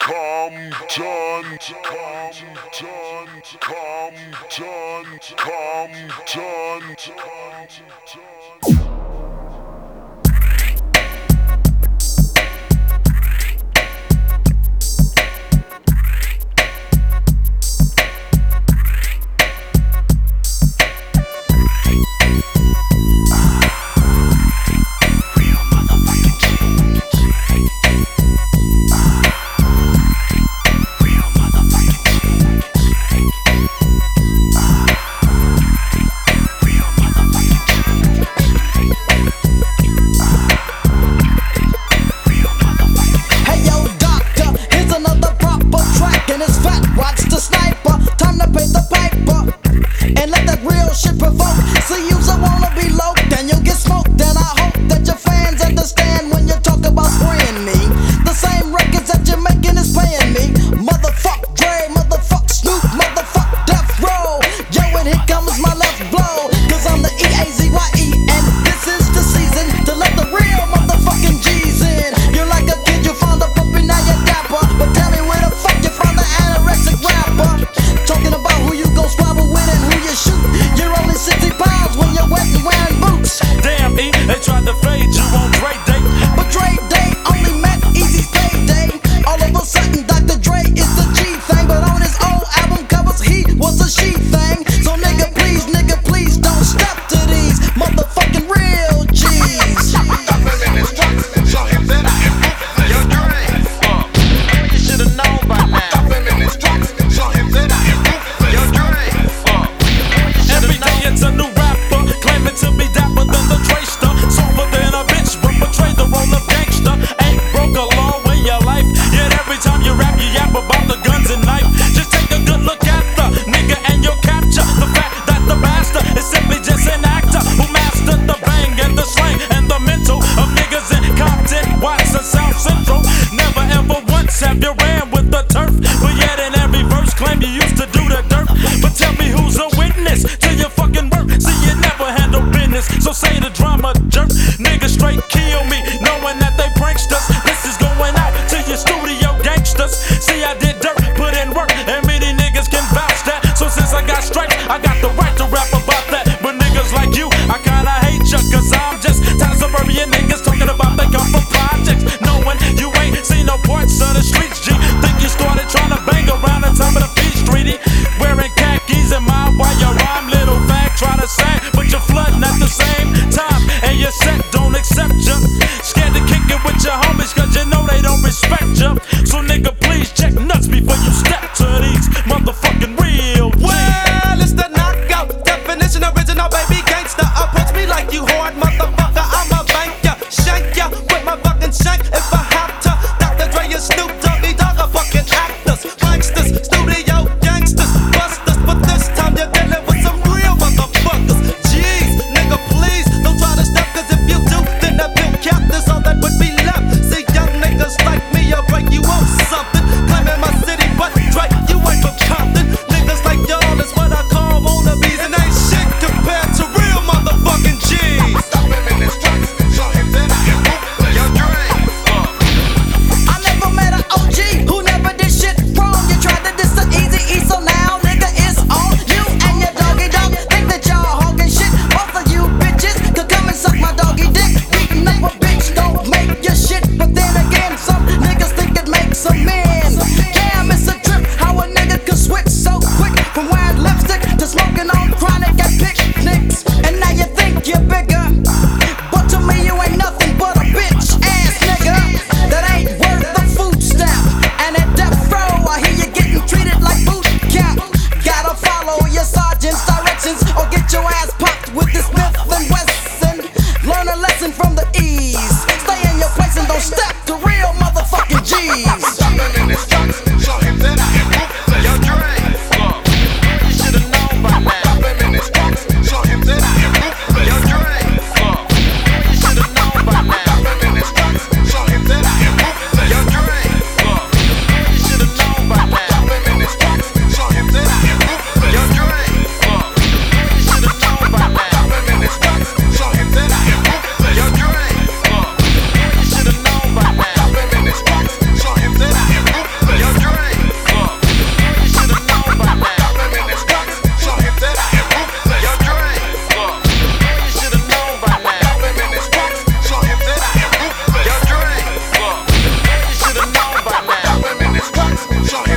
Break you off something, climbing my city, but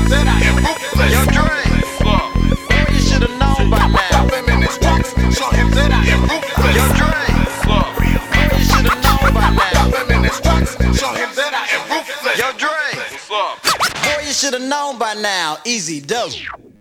that I am ruthless. Yo, Dre, boy, you should've known by now. Drop him in his tracks, show him that I am ruthless. Yo, Dre, boy, you should've known by now. Drop him in his tracks, show him that I am ruthless. Yo, Dre, boy, you should've known by now. Easy dope.